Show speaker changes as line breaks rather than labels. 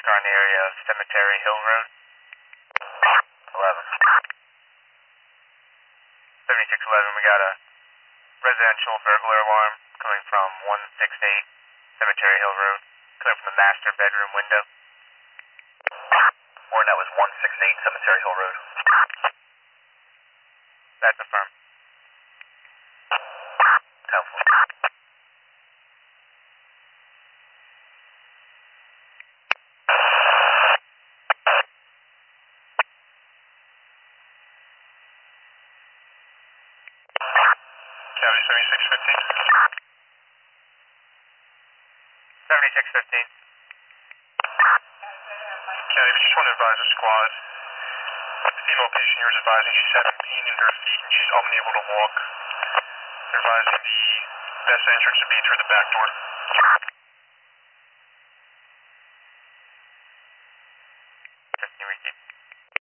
around the area of Cemetery Hill Road.
11.
7611, we got a residential burglar alarm coming from 168 Cemetery Hill Road, coming from the master bedroom window.
Warren, that was 168 Cemetery Hill Road.
That's affirmed.
Council.
County 7615. 7615.
County, we just want to advise the squad. The female patient here is advising she's having pain in her feet and she's unable to walk. They're advising the best entrance would be through the back door.